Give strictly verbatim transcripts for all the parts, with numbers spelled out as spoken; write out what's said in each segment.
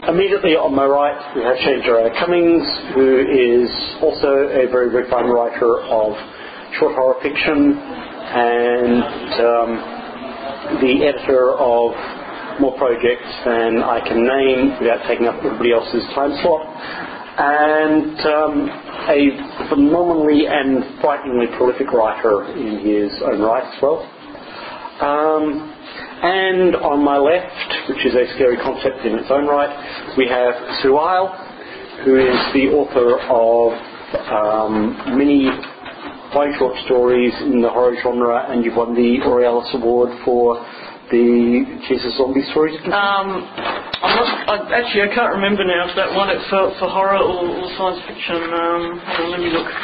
immediately on my right, we have Shane Gerard Cummings, who is also a very, very fine writer of short horror fiction and um, the editor of more projects than I can name without taking up everybody else's time slot, and um, a phenomenally and frighteningly prolific writer in his own right as well. Um, and on my left, which is a scary concept in its own right, we have Sue Isle, who is the author of um, many fine short stories in the horror genre, and you've won the Aurealis Award for the Jesus Zombie Stories. Um, I'm not, I, actually, I can't remember now if that won it for, for horror or, or science fiction. Um, hold on, let me look.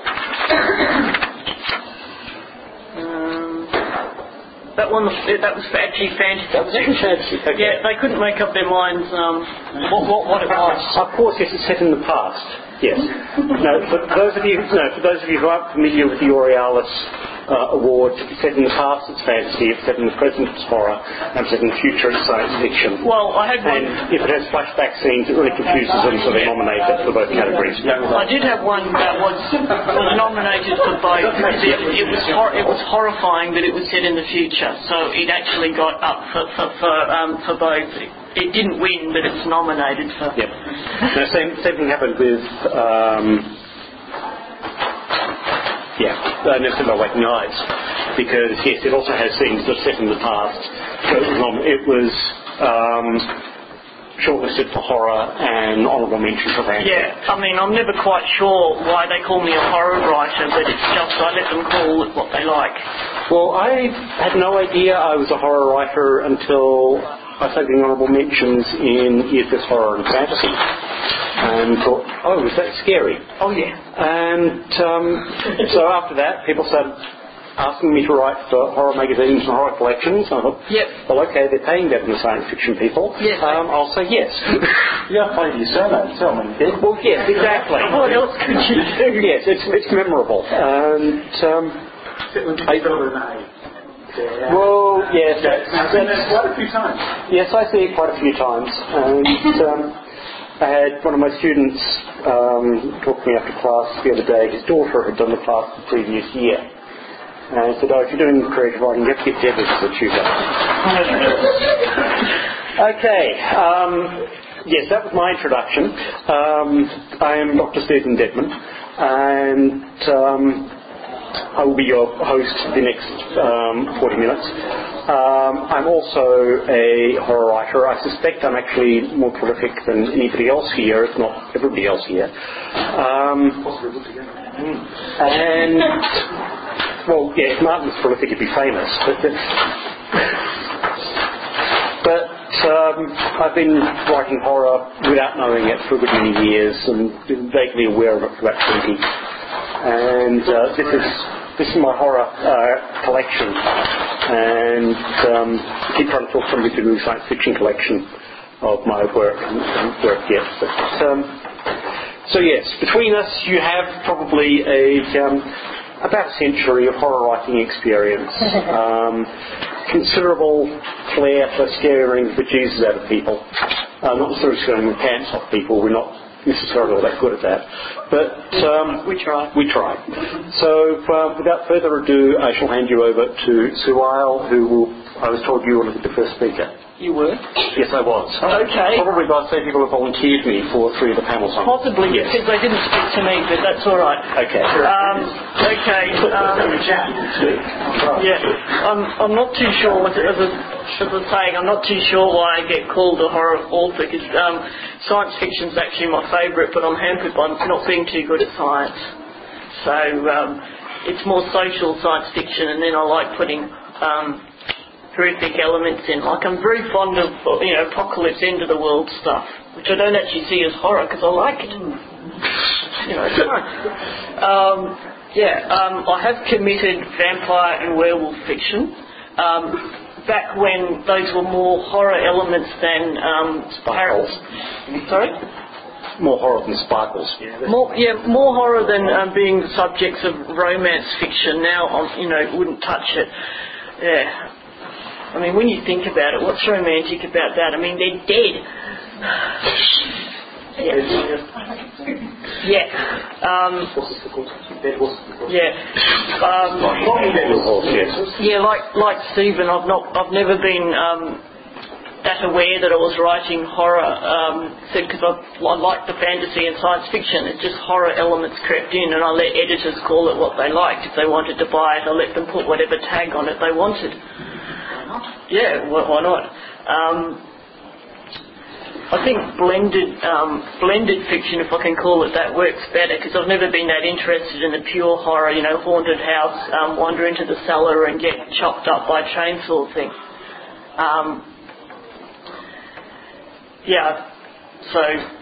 um, that one, that was for actually fantasy. That was actually fantasy. Okay. Yeah, they couldn't make up their minds um, what, what what it was. Of course, yes, it's set in the past. Yes. No, for those of you, no, for those of you who aren't familiar with the Aurealis uh, Award, it's set in the past, it's fantasy. It's set in the present, it's horror. And it's set in the future, it's science fiction. Well, I had one. And if it has flashback scenes, it really confuses them, so they nominate it for both categories. I did have one that was was nominated for both. It, it was hor- it was horrifying that it was set in the future, so it actually got up for for for, um, for both. It didn't win, but it's nominated for. Yep. Now, same, same thing happened with, um, yeah, uh, Never Say My Waking Eyes, because yes, it also has scenes that are set in the past. So it was, nom- it was um, shortlisted for horror and honourable mention for fantasy. Yeah, I mean, I'm never quite sure why they call me a horror writer, but it's just I let them call it what they like. Well, I had no idea I was a horror writer until I started getting honourable mentions in E S S Horror and Fantasy, and thought, oh, is that scary? Oh, yeah. And um, so after that, people started asking me to write for horror magazines and horror collections. And I thought, yep. well, okay, they're paying better than science fiction people. Yes. Um, I'll say yes. You don't play your surname, tell me. Well, yes, exactly. What else could you do? Yes, it's, it's memorable. And um, I filled an A. Yeah. Well, yes, that's, I've seen that quite a few times. Yes, I see it quite a few times, and um, I had one of my students um, talk to me after class the other day. His daughter had done the class the previous year, and I said, "Oh, if you're doing creative writing, you have to get Deb as a tutor." Okay. Um, yes, that was my introduction. Um, I am Doctor Stephen Dedman, and Um, I will be your host for the next um, forty minutes. Um, I'm also a horror writer. I suspect I'm actually more prolific than anybody else here, if not everybody else here. Um, and, well, yeah, if Martin was prolific, he'd be famous. But, but um, I've been writing horror without knowing it for a good many years and been vaguely aware of it for about twenty. And uh, this is this is my horror uh, collection, and um, I keep trying to talk somebody to do a science fiction collection of my work and, and work yet. But, um, so yes, between us, you have probably a um, about a century of horror writing experience, um, considerable flair for scaring the bejesus out of people. Uh, not necessarily scaring the pants off people. We're not necessarily all that good at that, but um, we try. We try. So, uh, without further ado, I shall hand you over to Sue Isle, who will, I was told you were the first speaker. You were? Yes, I was. Okay. Probably by the same people who volunteered me for three of the panels. On. Possibly, yes. Because they didn't speak to me, but that's all right. Okay. Um, okay. Um, yeah. I'm, I'm not too sure, what, as, I, as I was saying, I'm not too sure why I get called a horror author, because um, science fiction's actually my favourite, but I'm hampered by not being too good at science. So um, it's more social science fiction, and then I like putting Um, horrific elements in. Like, I'm very fond of, you know, apocalypse, end of the world stuff, which I don't actually see as horror because I like it. You know, it's fun. Um, yeah, um, I have committed vampire and werewolf fiction. Um, back when those were more horror elements than um, Sparkles. Sorry? More horror than sparkles. Yeah, more, yeah, more horror than um, being the subjects of romance fiction. Now, I'm, you know, wouldn't touch it. Yeah. I mean, when you think about it, what's romantic about that? I mean, they're dead. Yeah. Yeah. Um, yeah. Um, yeah. Like like Stephen, I've not. I've never been um, that aware that I was writing horror. Um, because I, I like the fantasy and science fiction. It's just horror elements crept in, and I let editors call it what they liked. If they wanted to buy it, I let them put whatever tag on it they wanted. Yeah. Why, why not? Um, I think blended um, blended fiction, if I can call it that, works better because I've never been that interested in the pure horror, you know, haunted house, um, wander into the cellar and get chopped up by a chainsaw thing. Um, yeah, so...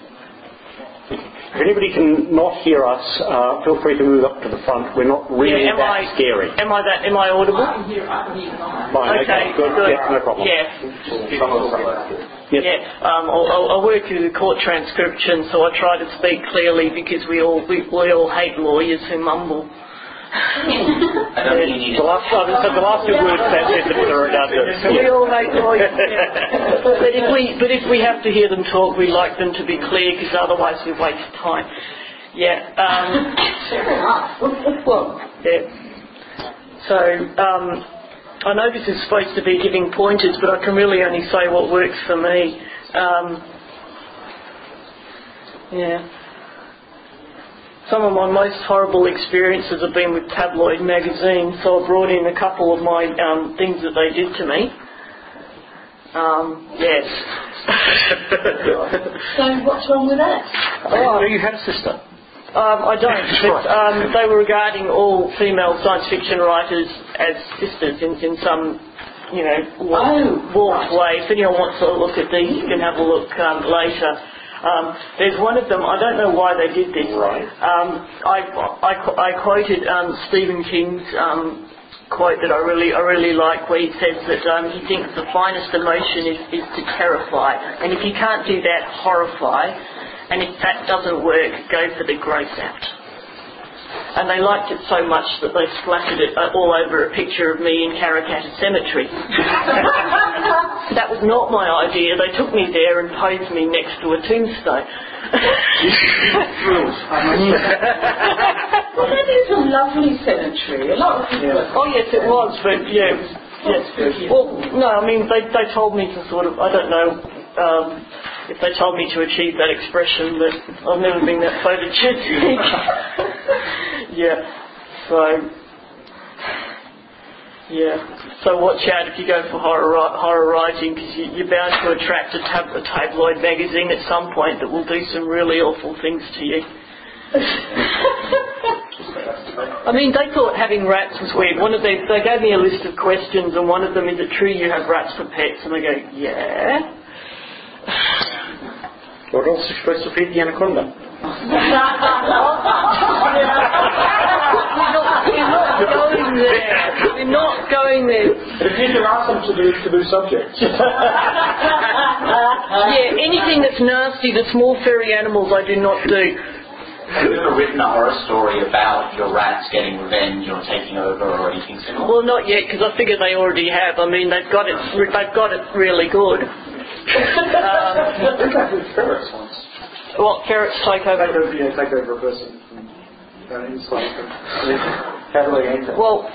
If anybody can not hear us, uh, feel free to move up to the front. We're not really yeah, am that I, scary. Am I that? Am I audible? I can hear, I can hear Fine, okay, okay, good. good. Yeah, no problem. Yeah. Yes. Yeah, um, I, I work with the court transcription, so I try to speak clearly because we all we, we all hate lawyers who mumble. I don't think you need The last, uh, so the last two words that sentence are redundant. We all hate lawyers. Yeah. But if we but if we have to hear them talk, we like them to be clear because otherwise we waste time. Yeah. Um, well, yeah. So. Um, I know this is supposed to be giving pointers, but I can really only say what works for me. Um, yeah. Some of my most horrible experiences have been with tabloid magazines, so I brought in a couple of my um, things that they did to me. Um, yes. So what's wrong with that? Oh, you had a sister. Um, I don't, but um, they were regarding all female science fiction writers as sisters in, in some, you know, warped, oh, warped way. If anyone wants to look at these, you can have a look um, later. Um, there's one of them, I don't know why they did this. Right. Um, I, I, I quoted um, Stephen King's um, quote that I really I really like, where he says that um, he thinks the finest emotion is, is to terrify, and if you can't do that, horrify. And if that doesn't work, go for the gross out. And they liked it so much that they splattered it all over a picture of me in Karrakatta Cemetery. That was not my idea. They took me there and posed me next to a tombstone. Well, that is a lovely cemetery. A lot of people. Yeah. Oh yes, it was, but yeah, it was, yes. Well, no, I mean they they told me to sort of, I don't know. Um, if they told me to achieve that expression, but I've never been that photogenic. Yeah, so, yeah, so watch out if you go for horror horror writing, because you, you're bound to attract a, tab, a tabloid magazine at some point that will do some really awful things to you. I mean, they thought having rats was weird. One of they, they gave me a list of questions, and one of them, is it true you have rats for pets? And I go, yeah. What else is supposed to feed the anaconda? We're not going there. We're not going there. If you can ask them to do taboo subjects. Yeah, anything that's nasty, the small furry animals, I do not do. Have you ever written a horror story about your rats getting revenge or taking over or anything similar? Well, not yet, because I figure they already have. I mean, they've got it. They've got it really good. Um, I think I did ferrets once. What, ferrets take over? Take over, yeah, take over a person. And it's like, how do they enter? Well,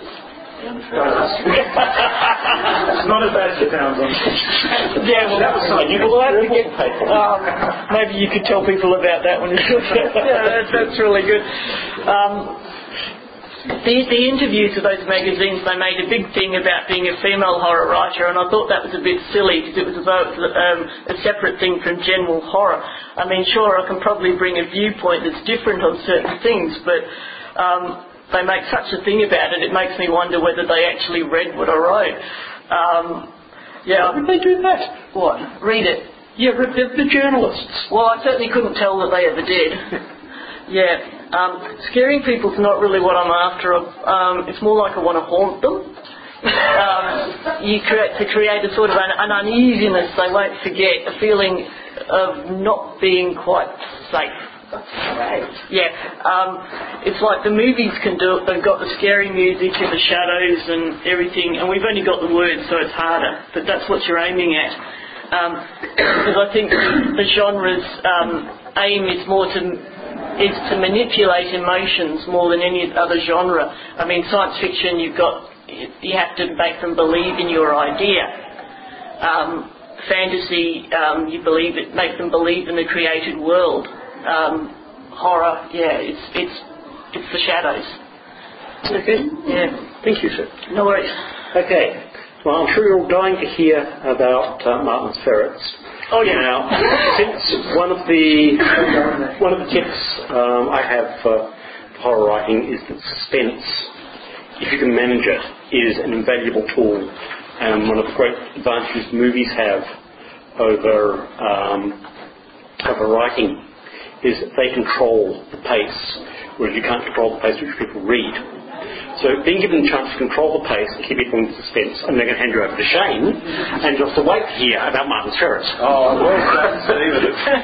It's not as bad as it sounds. yeah, well, that was something. Well, I have to get, um, maybe you could tell people about that one. Yeah, that's, that's really good. Um, the, the interviews of those magazines, they made a big thing about being a female horror writer, and I thought that was a bit silly because it was about um, a separate thing from general horror. I mean, sure, I can probably bring a viewpoint that's different on certain things, but um, they make such a thing about it, it makes me wonder whether they actually read what I wrote. Um, yeah. Why would they do that? What? Read it. Yeah, but they're the journalists. Well, I certainly couldn't tell that they ever did. Yeah. Um, scaring people's not really what I'm after. Um, it's more like I want to haunt them. Um, you create to create a sort of an, an uneasiness they won't forget, a feeling of not being quite safe. Right. Yeah, um, it's like the movies can do it. They've got the scary music and the shadows and everything, and we've only got the words, so it's harder. But that's what you're aiming at. um, because I think the genre's um, aim is more to is to manipulate emotions more than any other genre. I mean, science fiction, you've got you have to make them believe in your idea. Um, fantasy, um, you believe it, make them believe in the created world. Um, horror, yeah, it's it's it's the shadows. Okay. Yeah. Thank you, sir. No worries. Okay. Well, I'm sure you're all dying to hear about uh, Martin's ferrets. Oh yeah. Now, since one of the one of the tips um, I have for horror writing is that suspense, if you can manage it, is an invaluable tool, and one of the great advantages movies have over um, over writing is that they control the pace, whereas you can't control the pace which people read. So being given the chance to control the pace and keep people in suspense, and they're going to hand you over to Shane, and just to wait to hear about Martin's ferrets. Oh, well done, Stephen.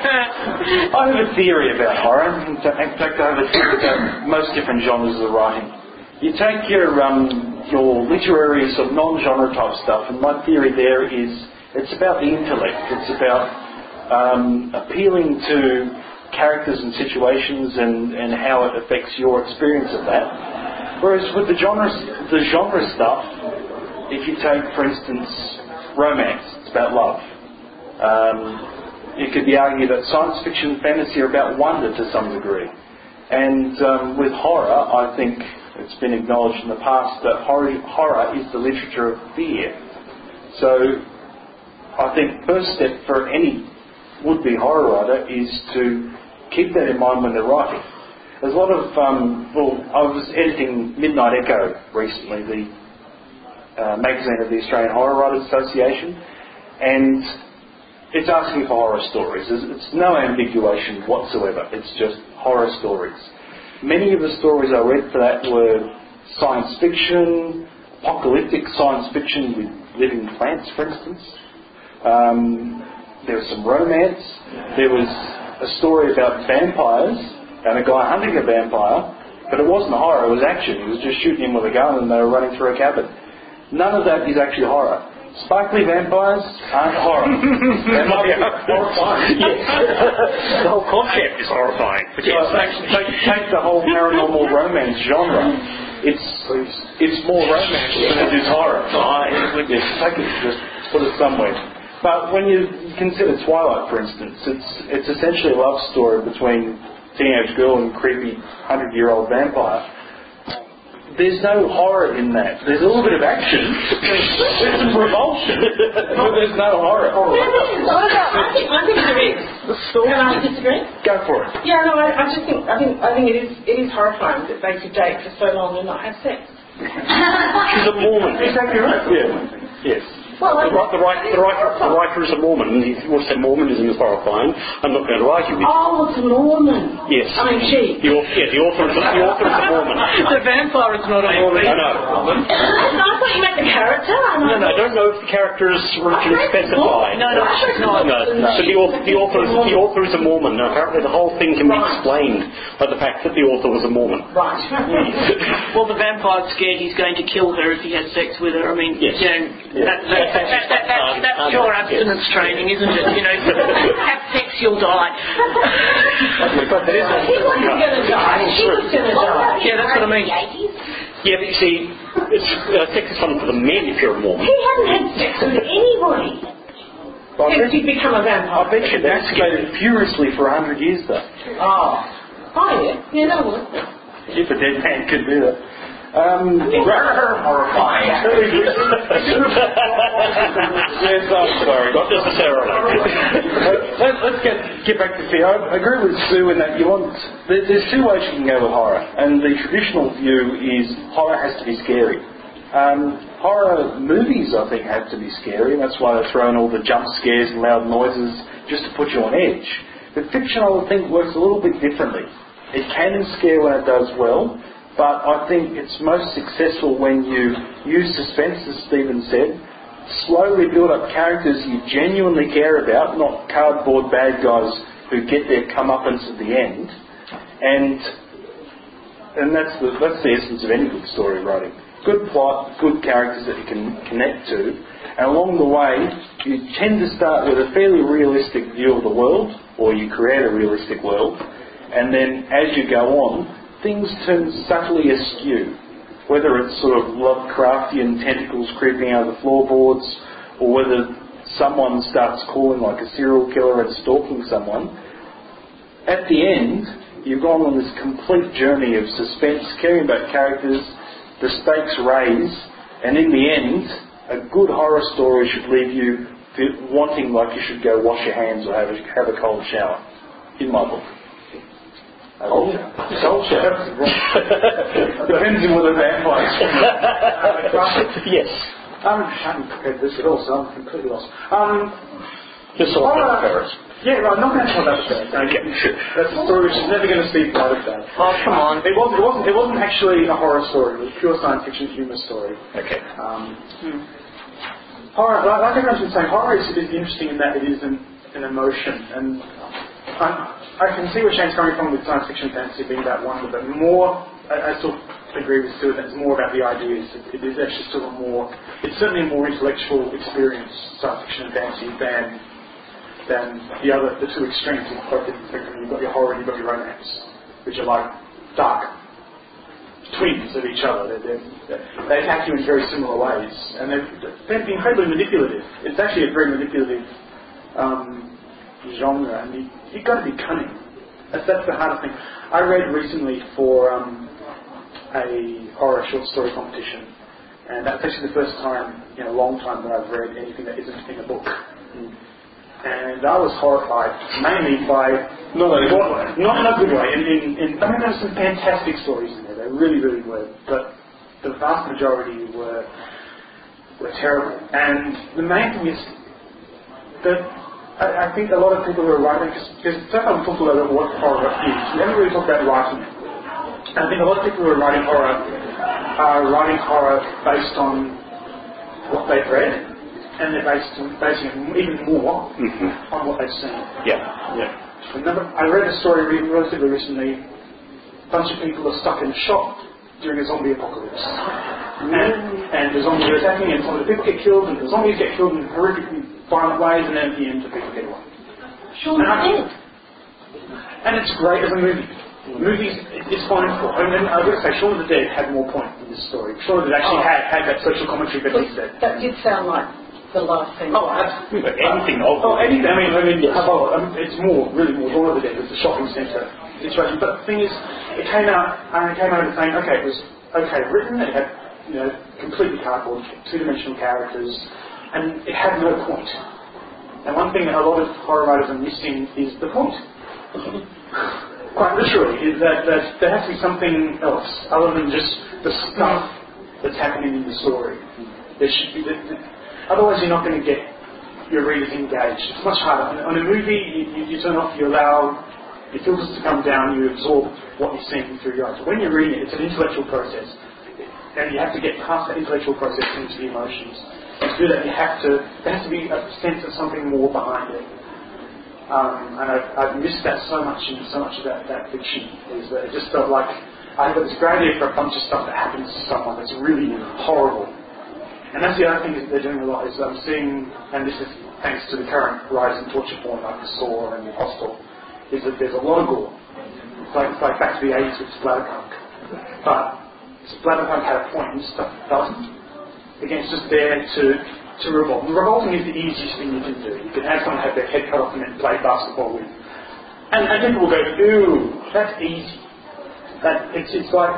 I have a theory about horror. In fact, I have a theory about most different genres of writing. You take your um, your literary sort of non-genre type stuff, and my theory there is it's about the intellect. It's about um, appealing to characters and situations and, and how it affects your experience of that. Whereas with the genre, the genre stuff, if you take, for instance, romance, it's about love. Um, it could be argued that science fiction and fantasy are about wonder to some degree. And um, with horror, I think it's been acknowledged in the past that horror, horror is the literature of fear. So I think first step for any would-be horror writer is to keep that in mind when they're writing. There's a lot of, um, well, I was editing Midnight Echo recently, the uh, magazine of the Australian Horror Writers Association, and it's asking for horror stories. It's, it's no ambiguation whatsoever. It's just horror stories. Many of the stories I read for that were science fiction, apocalyptic science fiction with living plants, for instance. Um, there was some romance. There was a story about vampires and a guy hunting a vampire, but it wasn't horror, it was action. He was just shooting him with a gun and they were running through a cabin. None of that is actually horror. Sparkly vampires aren't horror. They might be horrifying. Yes. The whole concept is horrifying. But yes. So take, take the whole paranormal romance genre. It's it's more romance than it is horror. Yes, take it, just put it somewhere. But when you consider Twilight, for instance, it's it's essentially a love story between teenage girl and creepy hundred-year-old vampire. There's no horror in that. There's a little bit of action. There's some revulsion, but there's no horror. No, no, I think I think there is. Can I disagree? Go for it. Yeah, no, I, I just think I think I think it is it is horrifying that they could date for so long and not have sex. She's a Mormon. Exactly right. Yeah. Yes. Well, The, the, writer, the, writer, the writer is a Mormon, and if you want to say Mormonism is horrifying, I'm not going to argue with you. Oh, it's a Mormon. Yes. I mean, she. The author, yeah, the author, is, the author is a Mormon. The vampire is not a Mormon. I know. I thought you meant the character. I, No, no, I don't know if the character is religion specified. No, no, she's not. No, so the author, the, author is, the author is a Mormon. Now, apparently the whole thing can be explained by the fact that the author was a Mormon. Right. Well, the vampire's scared he's going to kill her if he has sex with her. I mean, Yes. you know, that, that, that, that, that, that, Um, that's um, your abstinence yes. training, isn't it? You know, have sex, you'll die. But there is He wasn't going to die. She was going to die. Yeah, that's what I mean. Yeah, but you see, it's, uh, sex is fun for the men if you're a Mormon. He hadn't had sex with anybody Well, I since bet, he'd become a I vampire. bet you masturbated furiously for a hundred years, though. Oh. Oh, yeah. Yeah, that would. If a dead man could do that. Um, Horrifying. yes, I'm sorry. Not necessarily. Let, let's get get back to fear. I agree with Sue in that you want. There, there's two ways you can go with horror, and the traditional view is horror has to be scary. Um, horror movies, I think, have to be scary, and that's why they throw in all the jump scares and loud noises just to put you on edge. But fiction, I would think, works a little bit differently. It can scare when it does well. But I think it's most successful when you use suspense, as Stephen said, slowly build up characters you genuinely care about, not cardboard bad guys who get their comeuppance at the end. And and that's the, that's the essence of any good story writing. Good plot, good characters that you can connect to, and along the way, you tend to start with a fairly realistic view of the world, or you create a realistic world, and then as you go on, things turn subtly askew. Whether it's sort of Lovecraftian tentacles creeping out of the floorboards, or whether someone starts calling like a serial killer and stalking someone, at the end, you've gone on this complete journey of suspense, caring about characters, the stakes raise, and in the end, a good horror story should leave you wanting like you should go wash your hands or have a, have a cold shower, in my book. Cold shower? Cold shower? Depends on whether vampires. Yes. Um, I haven't prepared this at all, so I'm completely lost. Um, Just saw horror, Ferris. Yeah, well, I'm not going to talk about the bad. Okay. That's a story which is never going to speak about it bad. Oh, come on. It wasn't, it wasn't, it wasn't actually a horror story. It was a pure science fiction humour story. Okay. Um, hmm. Horror, like, like everyone's been saying, horror is, is interesting in that it is an, an emotion. And I'm, I can see where Shane's coming from with science fiction fantasy being about wonder, but more, I, I still agree with Stuart that it's more about the ideas. It, it is actually still a more, it's certainly a more intellectual experience, science fiction and fantasy, than than the other, the two extremes of both different spectrum. You've got your horror and you've got your romance, which are like dark twins of each other. They're, they're, they attack you in very similar ways, and they're, they're incredibly manipulative. It's actually a very manipulative um, genre, and you, you've got to be cunning. That's, that's the hardest thing. I read recently for um, a horror short story competition, and that's actually the first time in a long time that I've read anything that isn't in a book. Mm. And I was horrified, mainly by not in a good way. Not in a good way. In, in, in, I mean, there were some fantastic stories in there. They really, really were. But the vast majority were were terrible. And the main thing is that I, I think a lot of people who are writing, because so far we've talked a lot about what horror is. We haven't really talked about writing it. And I think a lot of people who are writing horror are writing horror based on what they've read. And they're based, basing it even more mm-hmm. on what they've seen. Yeah, yeah. Remember, I read a story relatively recently. A bunch of people are stuck in a shop during a zombie apocalypse, and, and the zombies are attacking, and some of the people get killed, and the zombies get killed in horrific, violent ways, and then at the end, the people get away. Shaun of the Dead. And it's great as a movie. The movie is fine for. I mean, I've got to say, Shaun of the Dead had more point in this story. Shaun of the Dead actually oh. had, had that social commentary that he said. That did sound like the last thing. Oh, absolutely. Anything uh, of Oh, anything. I mean, I mean, yes. oh, I mean, it's more, really more. All of the Dead was the shopping centre situation. But the thing is, it came out, and it came out saying, okay, it was okay written. It had, you know, completely cardboard, two-dimensional characters, and it had no point. And one thing that a lot of horror writers are missing is the point. Quite literally, is that, that there has to be something else other than just the stuff that's happening in the story. There should be. The, the, Otherwise, you're not going to get your readers engaged. It's much harder. On, on a movie, you, you, you turn off, you allow your filters to come down, you absorb what you're seeing through your eyes. When you're reading it, it's an intellectual process, and you have to get past that intellectual process into the emotions. And to do that, you have to. There has to be a sense of something more behind it. Um, and I've, I've missed that so much in so much of that, that fiction. Is that it just felt like I've got this great idea for a bunch of stuff that happens to someone that's really horrible. And that's the other thing that they're doing a lot, is I'm seeing, and this is thanks to the current rise in torture porn like the Saw and the Hostel, is that there's a lot of gore. It's like, it's like back to the eighties with splatterpunk. But splatterpunk had a point and stuff doesn't. Again, it's just there to, to revolt. And revolting is the easiest thing you can do. You can have someone have their head cut off and then play basketball with. And, and people will go, ooh, that's easy. That, it's, it's like...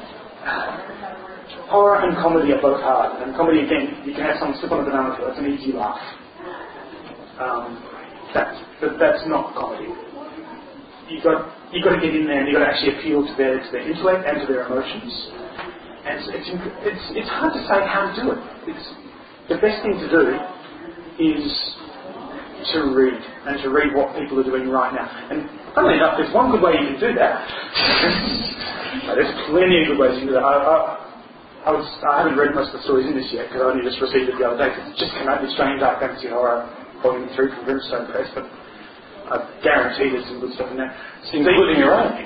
Horror and comedy are both hard, and comedy, again, you can have someone slip on a banana peel, that's an easy laugh. Um, that's, but that's not comedy. You've got, you've got to get in there and you've got to actually appeal to their, to their intellect and to their emotions. And it's, it's, it's, it's hard to say how to do it. It's, the best thing to do is to read, and to read what people are doing right now. And funnily enough, there's one good way you can do that. There's plenty of good ways you can do that. I, I, I, was, I haven't read most of the stories in this yet because I only just received it the other day. It just came out with Strange Dark Fantasy Horror Volume three from Brimstone Press, but I guarantee there's some good stuff in there. Including your own.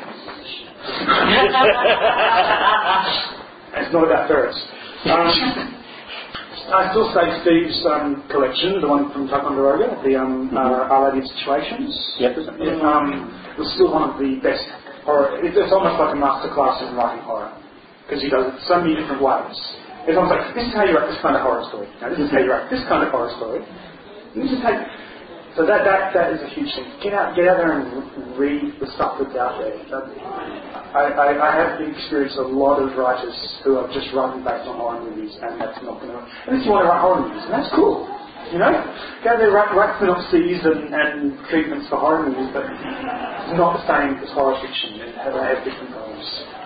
It's not about ferrets. Um, I still say Steve's um, collection, the one from Ticonderoga, the um, mm-hmm. uh, Our Lady of Situations, yep. it, um, was still one of the best horror. It's, it's almost like a masterclass in writing horror, because he does it so many different ways. It's almost like, this is how you write this kind of horror story. Now, this is how you write this kind of horror story. This is how you... So that, that that is a huge thing. Get out, get out there and read the stuff that's out there. I, I, I have experienced a lot of writers who are just writing based on horror movies, and that's not going to. Unless you want to write horror movies, and that's cool. You know, go there, write, write synopses and, and treatments for horror movies, but it's not the same as horror fiction. They have, they have different goals.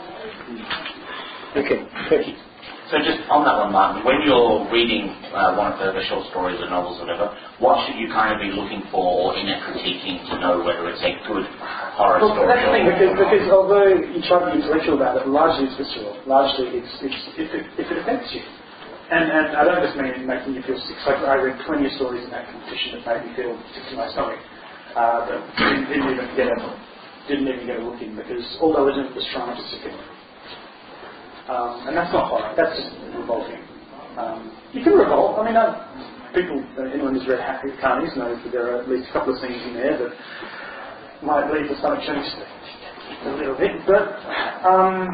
Okay, thank you. So just on that one, Martin, when you're reading uh, one of the short stories or novels or whatever, what should you kind of be looking for in it critiquing to know whether it's a good horror well, story? That's the thing, because, because although you try to be intellectual about it, largely it's visceral. Largely it's, it's if, it, if it affects you. And, and I don't just mean making you feel sick. Like I read plenty of stories in that competition that made me feel sick to my stomach. Uh, but didn't, didn't even get a didn't even get a look in because all they were doing was trying to sicken me. Um, and that's not horror, that's just revolting. Um, you can revolt. I mean, I, people, anyone who's read Happy Carnies knows that there are at least a couple of scenes in there that might leave the stomach churning a little bit. But um,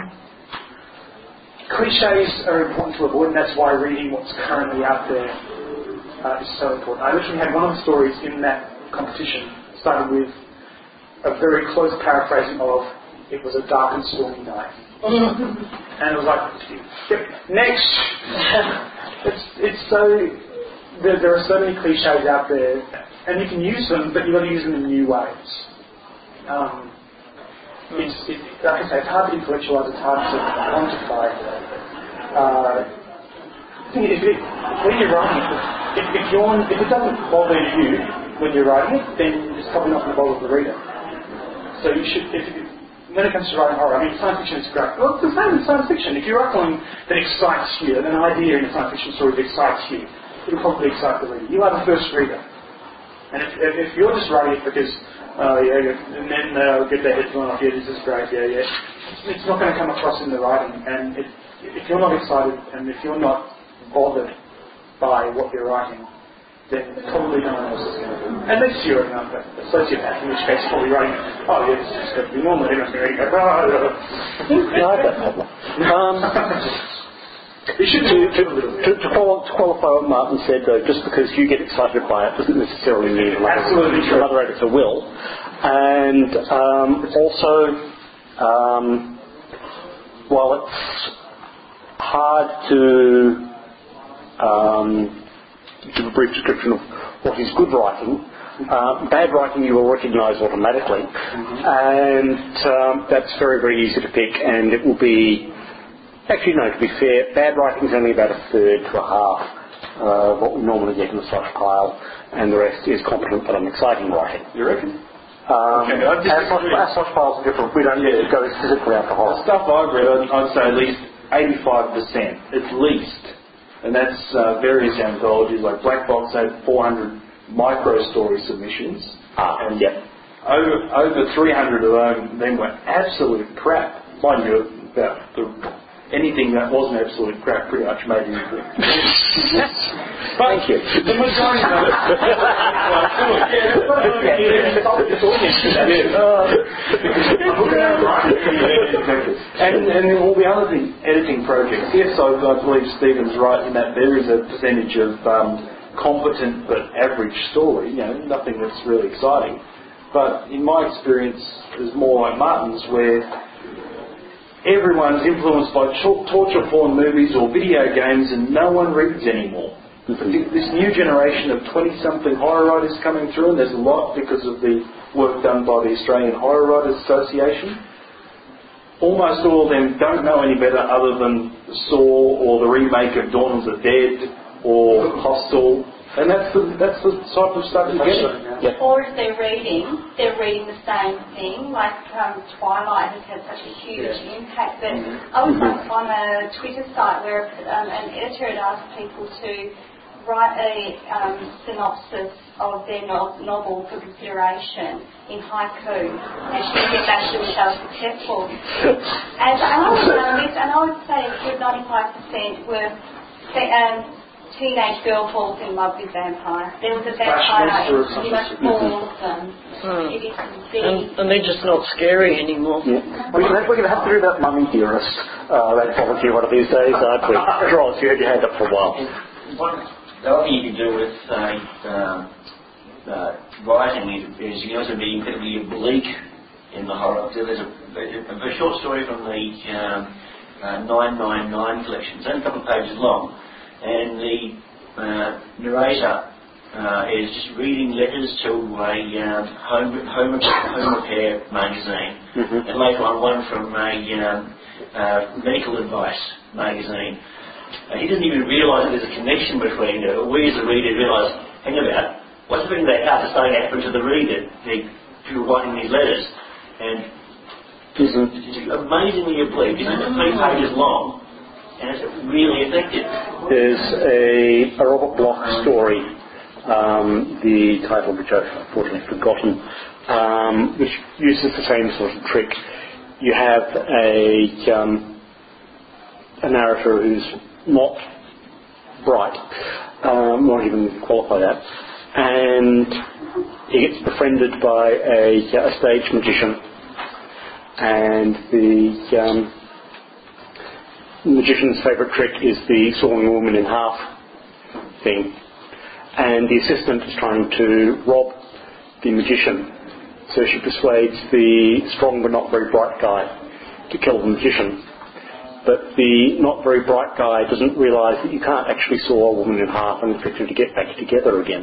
cliches are important to avoid, and that's why reading what's currently out there uh, is so important. I literally had one of the stories in that competition started with a very close paraphrasing of "It was a dark and stormy night." And it was like, next! it's it's so, there, there are so many cliches out there, and you can use them, but you've got to use them in new ways. Um, it's, it, like I say, it's hard to intellectualise, it's hard to quantify. Uh, if it, when you're writing it, if, if, you're, if it doesn't bother you when you're writing it, then it's probably not going to bother the reader. So you should, if it, when it comes to writing horror, I mean, science fiction is great. Well, it's the same in science fiction. If you write something that excites you, an idea in a science fiction story that excites you, it'll probably excite the reader. You are the first reader. And if, if, if you're just writing it because, oh, uh, yeah, and then they'll get their head blown off, yeah, this is great, yeah, yeah, it's not going to come across in the writing. And if, if you're not excited and if you're not bothered by what you're writing, then probably no one else is going to do. Unless you're an, uh, a sociopath, in which case you're probably writing, oh, yeah, this is going to be normal, everyone's going to go, blah, blah, blah. No, I don't have one. Um, you should to, to, to, to, qual- to qualify what Martin said, though, just because you get excited by it doesn't necessarily mean Absolutely another editor will. And um, also, um, while it's hard to um, give a brief description of what is good writing, uh, bad writing you will recognise automatically, mm-hmm. and um, that's very, very easy to pick, and it will be, actually no, to be fair, bad writing is only about a third to a half uh, what we normally get in the slush pile, and the rest is competent but unexciting writing. You reckon? Um, okay, our, slush, our slush piles are different. We don't yeah. go specifically after horror. The stuff I've read, I'd, I'd say at least eighty-five percent, at least. And that's uh, various anthologies, like Black Box had four hundred micro-story submissions. Ah, and yep. Over, over three hundred of them then were absolute crap. Mind you, about the, anything that wasn't absolute crap pretty much made you think. Thank you. The majority of it... and, and then all the other thing, editing projects. Yes, I, I believe Stephen's right in that there is a percentage of um, competent but average story, you know, nothing that's really exciting. But in my experience, it's more like Martin's, where everyone's influenced by ch- torture porn movies or video games and no one reads anymore. Mm-hmm. This new generation of twenty-something horror writers coming through, and there's a lot because of the work done by the Australian Horror Writers Association. Almost all of them don't know any better other than Saw or the remake of Dawn of the Dead or Hostel. And that's the, that's the type of stuff you're getting. Yeah. Or if they're reading, they're reading the same thing, like um, Twilight has had such a huge yeah. impact. But mm-hmm. I was mm-hmm. on a Twitter site where um, an editor had asked people to write a um, synopsis of their no- novel for consideration in haiku, and she didn't get back to which I was successful. And, and, I would, um, and I would say a good ninety-five percent were... Um, teenage girl falls in love with vampire. There was a vampire in all of them. Hmm. It is the... And, and they're just not scary anymore. Yeah. We're going to have to do that Mummy Dearest, uh, that volunteer one of these days. Uh, please. Ross, you had your hand up for a while. One, the other thing you can do with uh, um, uh, writing is, is you know to be incredibly oblique in the horror. There's a, a, a short story from the um, uh, nine nine nine collection. It's only a couple of pages long, and the uh, narrator uh, is just reading letters to a um, home, home, home repair magazine, Mm-hmm. and later on one from a um, uh, medical advice magazine. Uh, he doesn't even realise that there's a connection between it. We as a reader realise, hang about, what's bringing that out? It's starting to happen to the reader, the people writing these letters. And it's, it's amazingly oblique. It's only three pages long, and it's really effective. There's a, a Robert Bloch story, um, the title of which I've unfortunately forgotten, um, which uses the same sort of trick. You have a, um, a narrator who's not bright, um, won't even qualify that, and he gets befriended by a, a stage magician, and the um, magician's favourite trick is the sawing a woman in half thing, and the assistant is trying to rob the magician, so she persuades the strong but not very bright guy to kill the magician. But the not very bright guy doesn't realise that you can't actually saw a woman in half and expect her to get back together again.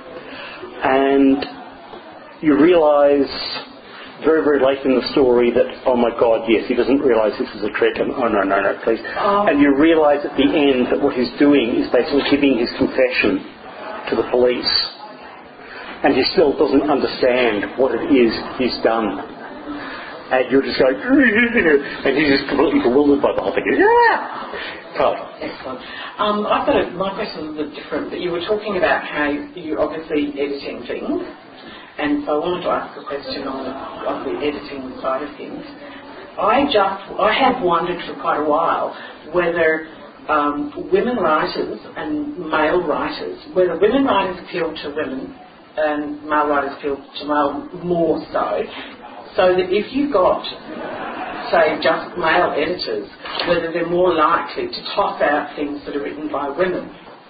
And you realise very, very late in the story that, oh my God, yes, he doesn't realise this is a trick, and oh no, no, no, please. Oh. And you realise at the end that what he's doing is basically giving his confession to the police. And he still doesn't understand what it is he's done. And you're just going, and he's just completely bewildered by the whole thing. Yeah! Todd. Excellent. Um, I've got a, my question is a bit different, but you were talking about how you're obviously editing things, and so I wanted to ask a question on the, on the editing side of things. I just, I have wondered for quite a while whether um, women writers and male writers, whether women writers appeal to women and male writers appeal to male more so, so that if you've got, say, just male editors, whether they're more likely to toss out things that are written by women.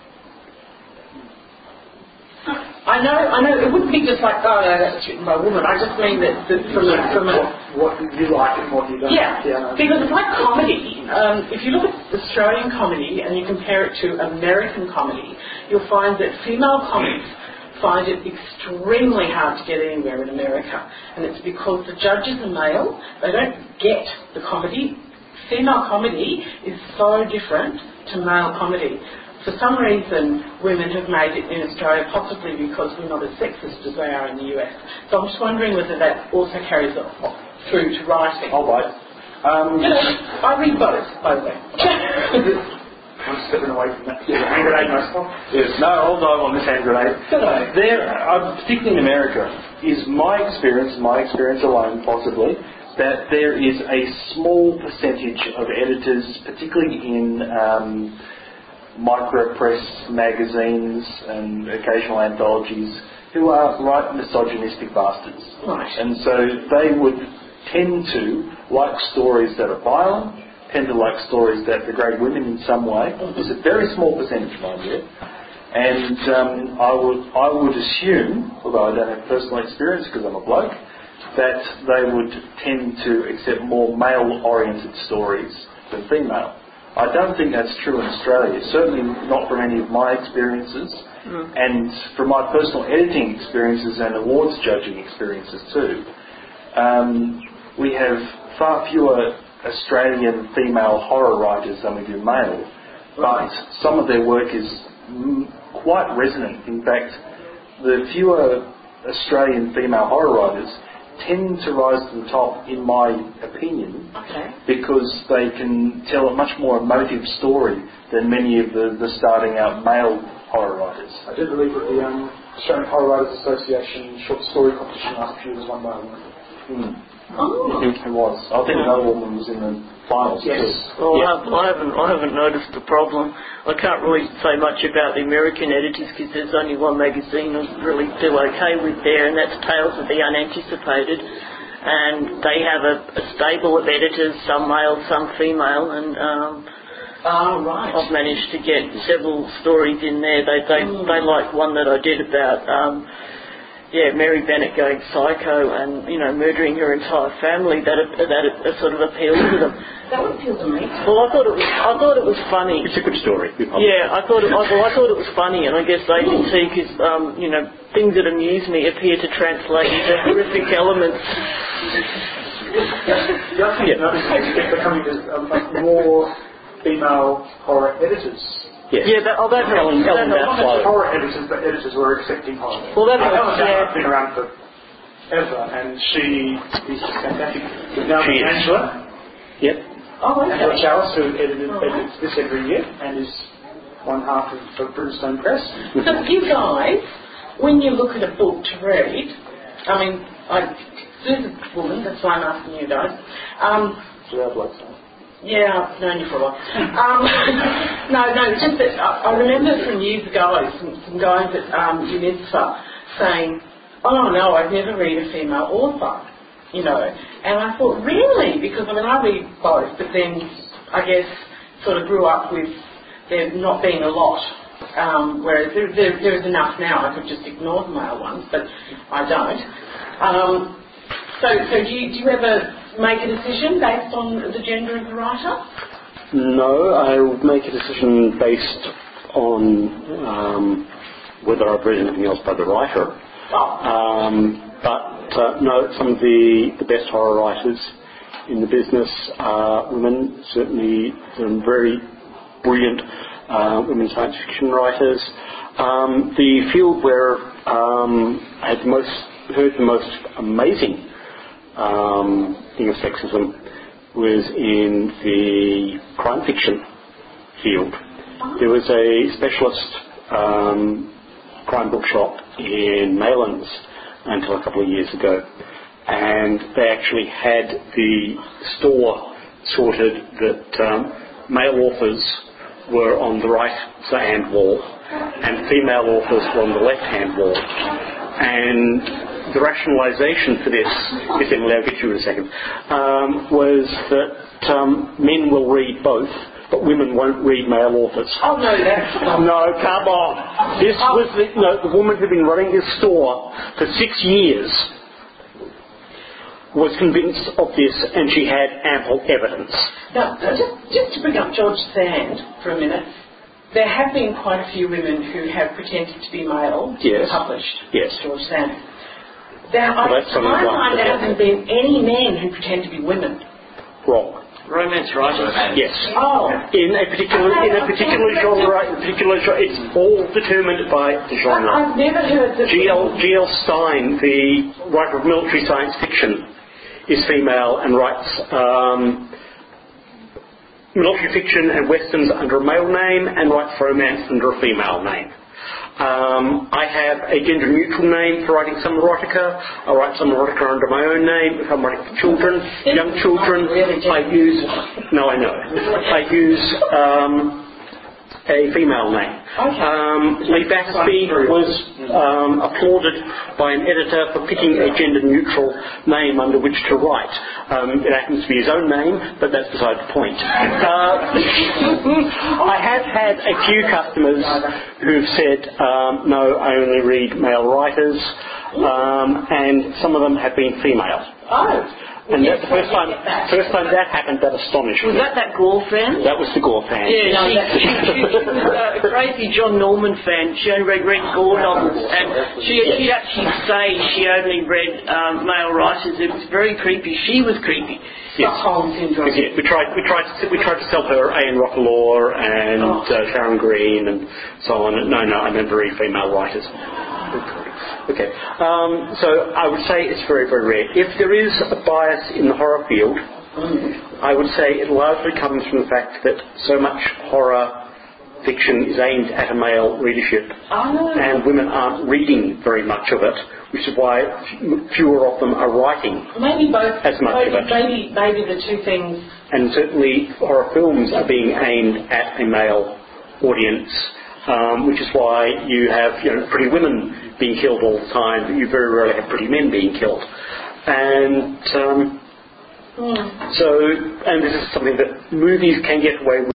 I know, I know, it wouldn't be just like, oh, no, that's written by a woman. I just mean that, that from a... From a what, what you like and what you don't. Yeah, yeah. because it's like comedy. Um, if you look at Australian comedy and you compare it to American comedy, you'll find that female comics find it extremely hard to get anywhere in America. And it's because the judges are male, they don't get the comedy. Female comedy is so different to male comedy. For some reason, women have made it in Australia, possibly because we're not as sexist as they are in the U S. So I'm just wondering whether that also carries it through to writing. I'll wait. Um, You know, I read both, by the way. I'm stepping away from that. Yeah, hand grenade myself. yes, no, I'll dive on this hand grenade. Good idea. There, uh, particularly in America, is my experience, my experience alone possibly, that there is a small percentage of editors, particularly in um, micro-press magazines and occasional anthologies, who are right misogynistic bastards. Right. And so they would tend to like stories that are violent, tend to like stories that degrade women in some way. It's a very small percentage, mind you. And um, I would I would assume, although I don't have personal experience because I'm a bloke, that they would tend to accept more male-oriented stories than female. I don't think that's true in Australia, certainly not from any of my experiences, mm. and from my personal editing experiences and awards judging experiences too. Um, we have far fewer Australian female horror writers than we do male, but some of their work is mm, quite resonant. In fact, the fewer Australian female horror writers tend to rise to the top, in my opinion, Okay. because they can tell a much more emotive story than many of the, the starting out male horror writers. I did believe that the um, Australian Horror Writers Association short story competition last year was won by a woman. Mm. Oh. It was. I think another woman was in the finals. Yes. Well, Yeah. I, I haven't, I haven't noticed the problem. I can't really say much about the American editors because there's only one magazine I really do okay with there, and that's Tales of the Unanticipated. And they have a, a stable of editors, some male, some female, and um, Oh, right. I've managed to get several stories in there. They they Mm. they like one that I did about. Um, Yeah, Mary Bennett going psycho and, you know, murdering her entire family. That that it, sort of appealed to them. That would appeal to me. Well, I thought it was I thought it was funny. It's a good story. Yeah, I thought it, I, well, I thought it was funny, and I guess they can see because um, you know, things that amuse me appear to translate into horrific elements. The other thing you've noticed is that becoming um, more female horror editors. Yes. Yeah, that, oh, that helps. That Not helps. just horror editors, but editors who are accepting horror. Well, that Like, helps. Ellen Dow's Yeah. been around forever, and she is fantastic. We've now She got is. Angela, Yep. Oh, Angela okay. Chalice, who edited, edits this every year, and is one half of, of Brimstone Press. So you guys, when you look at a book to read, I mean, I, Sue's a woman, that's why I'm asking you guys. Um, So I'd like to. Yeah, I've known you for a while. Um, no, no, it's just that I, I remember from years ago some, some guys at um, UNISFA saying, oh no, I'd never read a female author, you know. And I thought, really? Because I mean, I read both, but then I guess sort of grew up with there not being a lot. Um, whereas there, there, there is enough now, I could just ignore the male ones, but I don't. Um, so, so do you, do you ever make a decision based on the gender of the writer? No, I'll make a decision based on um, whether I've read anything else by the writer. Oh. Um, but uh, no, some of the, the best horror writers in the business are women, certainly some very brilliant uh, women science fiction writers. Um, the field where um, I had the most, heard the most amazing um, thing of sexism was in the crime fiction field. There was a specialist um, crime bookshop in Maylands until a couple of years ago, and they actually had the store sorted that um, male authors were on the right-hand wall and female authors were on the left-hand wall. And the rationalisation for this, if Emily, I'll get you in a second, um, was that um, men will read both, but women won't read male authors. Oh no, that's No, come on. This was the, no, the woman who'd been running this store for six years was convinced of this, and she had ample evidence. Now, just, just to bring up George Sand for a minute, there have been quite a few women who have pretended to be male Yes. published. Yes. George Sand. There, Well, I, that's to something my like mind, there that. hasn't been any men who pretend to be women. Wrong. Romance writers. Yes. Oh. In a particular in a particular genre, in a particular genre, it's all determined by the genre. I've never heard that. G L G L Stein, the writer of military science fiction, is female and writes um, military fiction and westerns under a male name and writes romance under a female name. Um, I have a gender-neutral name for writing some erotica. I write some erotica under my own name. If I'm writing for children, young children, I use... No, I know. I use um, a female name. Um, Lee Battersby was um, applauded by an editor for picking a gender-neutral name under which to write. Um, it happens to be his own name, but that's beside the point. Uh, I have had a few customers who've said, um, no, I only read male writers, um, and some of them have been female. Oh. And that's the first time, first time that happened, that astonished Was me. that that Gore fan? That was the Gore fan. Yeah, she, she, she, she was uh, a crazy John Norman fan. She only read, read Gore novels, and she she'd actually say she only read um, male writers. It was very creepy. She was creepy. Yes. Stockholm syndrome. Yeah, we tried, we tried, to, we tried to sell her A N Rockalore and Oh. uh, Sharon Green and so on. No, no, I never read female writers. Okay, um, so I would say it's very, very rare. If there is a bias in the horror field, I would say it largely comes from the fact that so much horror fiction is aimed at a male readership, Oh. and women aren't reading very much of it, which is why f- fewer of them are writing. Maybe both. As much maybe, of it. maybe, maybe the two things. And certainly horror films are being aimed at a male audience, um, which is why you have, you know, pretty women being killed all the time, but you very rarely have pretty men being killed. And um, Mm. so, and this is something that movies can get away with.